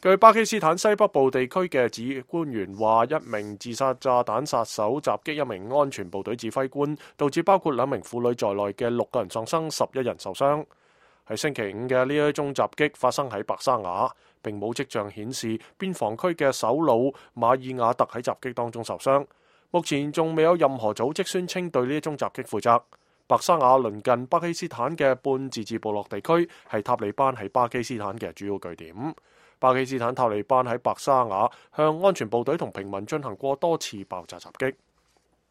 據巴基斯坦西北部地區嘅指官員話，一名自殺炸彈殺手襲擊一名安全部隊指揮官，導致包括2名婦女在內嘅6個人喪生，11人受傷。喺星期5嘅呢一宗襲擊發生喺白沙瓦，並冇跡象顯示邊防區嘅首腦馬爾瓦特喺襲擊當中受傷。目前仲未有任何組織宣稱對呢一宗襲擊負責。白沙瓦鄰近巴基斯坦嘅半自治部落地區，係塔利班喺巴基斯坦嘅主要據點。巴基斯坦塔利班喺白沙瓦向安全部隊同平民進行過多次爆炸襲擊。